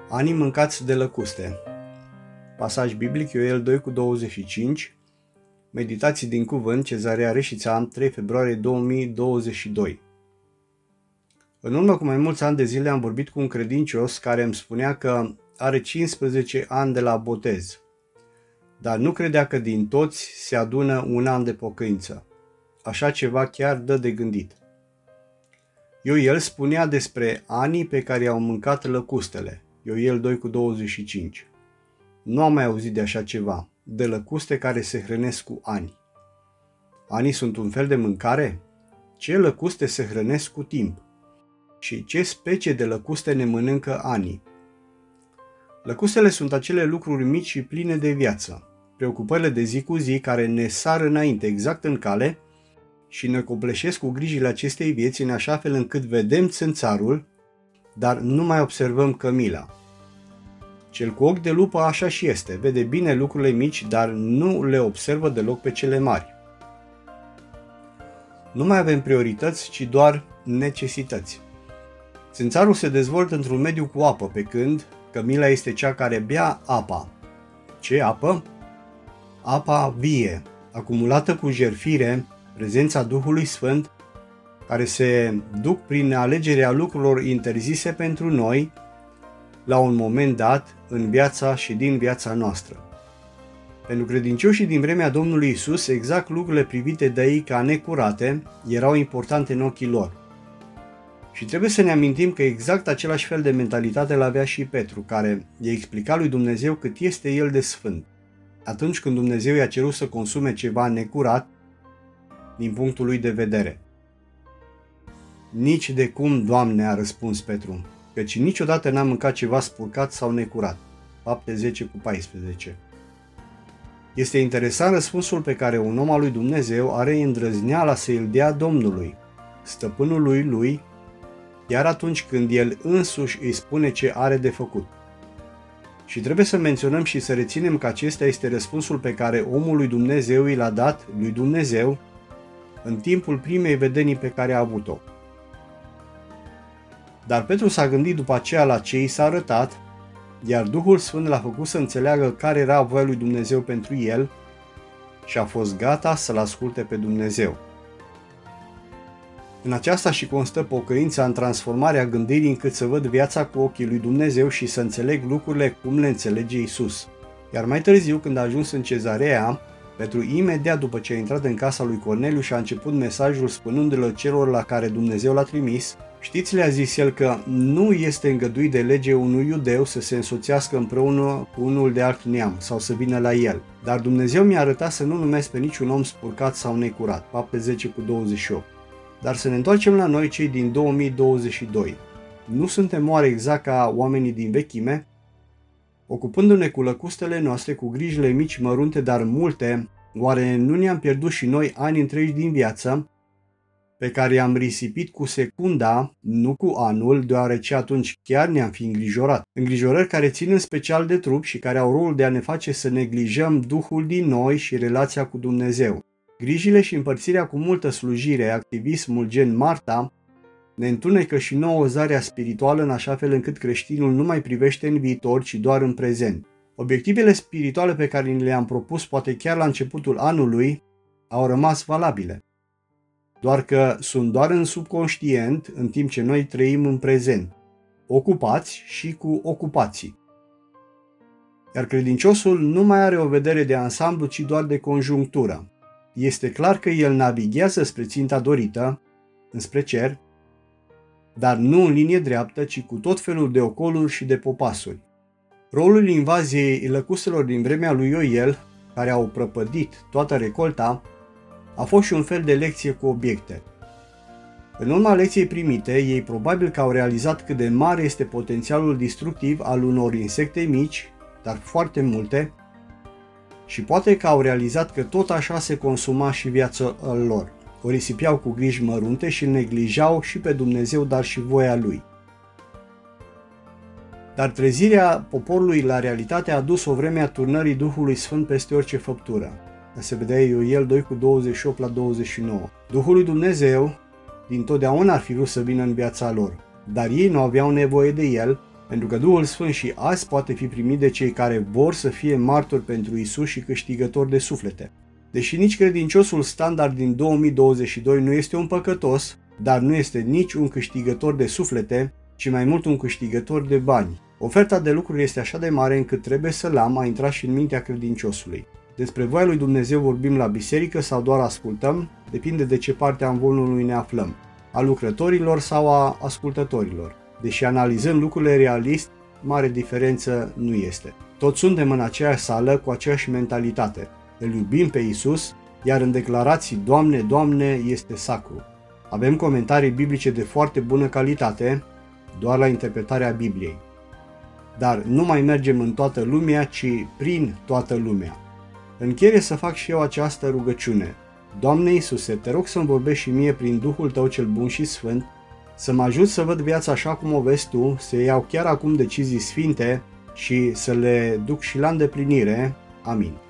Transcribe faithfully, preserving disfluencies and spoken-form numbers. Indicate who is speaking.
Speaker 1: Anii mâncați de lăcuste. Pasaj biblic Ioel doi cu douăzeci și cinci. Meditații din cuvânt, Cezarea Reșița, trei februarie două mii douăzeci și doi. În urmă cu mai mulți ani de zile am vorbit cu un credincios care îmi spunea că are cincisprezece ani de la botez, dar nu credea că din toți se adună un an de pocăință. Așa ceva chiar dă de gândit. Ioel spunea despre anii pe care i-au mâncat lăcustele. Ioel doi cu douăzeci și cinci. Nu am mai auzit de așa ceva, de lăcuste care se hrănesc cu ani. Anii sunt un fel de mâncare? Ce lăcuste se hrănesc cu timp? Și ce specie de lăcuste ne mănâncă anii? Lăcustele sunt acele lucruri mici și pline de viață, preocupările de zi cu zi care ne sar înainte, exact în cale, și ne copleșesc cu grijile acestei vieți în așa fel încât vedem țânțarul, dar nu mai observăm cămila. Cel cu ochi de lupă așa și este, vede bine lucrurile mici, dar nu le observă deloc pe cele mari. Nu mai avem priorități, ci doar necesități. Țânțarul se dezvoltă într-un mediu cu apă, pe când cămila este cea care bea apa. Ce apă? Apa vie, acumulată cu jertfire, prezența Duhului Sfânt, care se duc prin alegerea lucrurilor interzise pentru noi, la un moment dat, în viața și din viața noastră. Pentru credincioșii din vremea Domnului Isus, exact lucrurile privite de ei ca necurate erau importante în ochii lor. Și trebuie să ne amintim că exact același fel de mentalitate îl avea și Petru, care i-a explicat lui Dumnezeu cât este el de sfânt. Atunci când Dumnezeu i-a cerut să consume ceva necurat, din punctul lui de vedere. Nici de cum, Doamne, a răspuns Petru, căci niciodată n-am mâncat ceva spurcat sau necurat. Fapte zece cu paisprezece. Este interesant răspunsul pe care un om al lui Dumnezeu are îndrăzneala să îl dea Domnului, stăpânului lui, chiar atunci când el însuși îi spune ce are de făcut. Și trebuie să menționăm și să reținem că acesta este răspunsul pe care omul lui Dumnezeu i l-a dat lui Dumnezeu în timpul primei vedenii pe care a avut-o. Dar Petru s-a gândit după aceea la ce i s-a arătat, iar Duhul Sfânt l-a făcut să înțeleagă care era voia lui Dumnezeu pentru el și a fost gata să-L asculte pe Dumnezeu. În aceasta și constă pocăința, în transformarea gândirii încât să văd viața cu ochii lui Dumnezeu și să înțeleg lucrurile cum le înțelege Isus. Iar mai târziu, când a ajuns în Cezarea, Petru, imediat după ce a intrat în casa lui Corneliu și a început mesajul spunându-le celor la care Dumnezeu l-a trimis, știți, le-a zis el că nu este îngăduit de lege unui iudeu să se însoțească împreună cu unul de alt neam sau să vină la el. Dar Dumnezeu mi-a arătat să nu numesc pe niciun om spurcat sau necurat. Fapte zece cu douăzeci și opt. Dar să ne întoarcem la noi, cei din două mii douăzeci și doi. Nu suntem oare exact ca oamenii din vechime? Ocupându-ne cu lăcustele noastre, cu grijile mici, mărunte, dar multe, oare nu ne-am pierdut și noi ani întregi din viață, pe care i-am risipit cu secunda, nu cu anul, deoarece atunci chiar ne-am fi îngrijorat. Îngrijorări care țin în special de trup și care au rolul de a ne face să neglijăm Duhul din noi și relația cu Dumnezeu. Grijile și împărțirea cu multă slujire, activismul gen Marta, ne întunecă și nouă zarea spirituală în așa fel încât creștinul nu mai privește în viitor, ci doar în prezent. Obiectivele spirituale pe care ni le-am propus poate chiar la începutul anului au rămas valabile. Doar că sunt doar în subconștient, în timp ce noi trăim în prezent, ocupați și cu ocupații. Iar credinciosul nu mai are o vedere de ansamblu, ci doar de conjunctură. Este clar că el navighează spre ținta dorită, înspre cer, dar nu în linie dreaptă, ci cu tot felul de ocoluri și de popasuri. Rolul invaziei lăcustelor din vremea lui Ioel, care au prăpădit toată recolta, a fost și un fel de lecție cu obiecte. În urma lecției primite, ei probabil că au realizat cât de mare este potențialul distructiv al unor insecte mici, dar foarte multe, și poate că au realizat că tot așa se consuma și viața lor. O risipeau cu griji mărunte și îl neglijau și pe Dumnezeu, dar și voia lui. Dar trezirea poporului la realitate a adus o vreme a turnării Duhului Sfânt peste orice făptură. Se vedea Ioel doi cu douăzeci și opt la douăzeci și nouă. Duhul lui Dumnezeu dintotdeauna ar fi vrut să vină în viața lor, dar ei nu aveau nevoie de el, pentru că Duhul Sfânt și azi poate fi primit de cei care vor să fie martori pentru Isus și câștigători de suflete. Deși nici credinciosul standard din două mii douăzeci și doi nu este un păcătos, dar nu este nici un câștigător de suflete, ci mai mult un câștigător de bani. Oferta de lucruri este așa de mare încât trebuie să-l am, a intrat și în mintea credinciosului. Despre voia lui Dumnezeu vorbim la biserică sau doar ascultăm, depinde de ce parte a învonului ne aflăm, a lucrătorilor sau a ascultătorilor. Deși analizăm lucrurile realist, mare diferență nu este. Toți suntem în aceeași sală cu aceeași mentalitate. Îl iubim pe Isus, iar în declarații Doamne, Doamne este sacru. Avem comentarii biblice de foarte bună calitate, doar la interpretarea Bibliei. Dar nu mai mergem în toată lumea, ci prin toată lumea. Încheie să fac și eu această rugăciune. Doamne Iisuse, te rog să-mi vorbești și mie prin Duhul Tău cel bun și sfânt, să mă ajut să văd viața așa cum o vezi Tu, să iau chiar acum decizii sfinte și să le duc și la îndeplinire. Amin.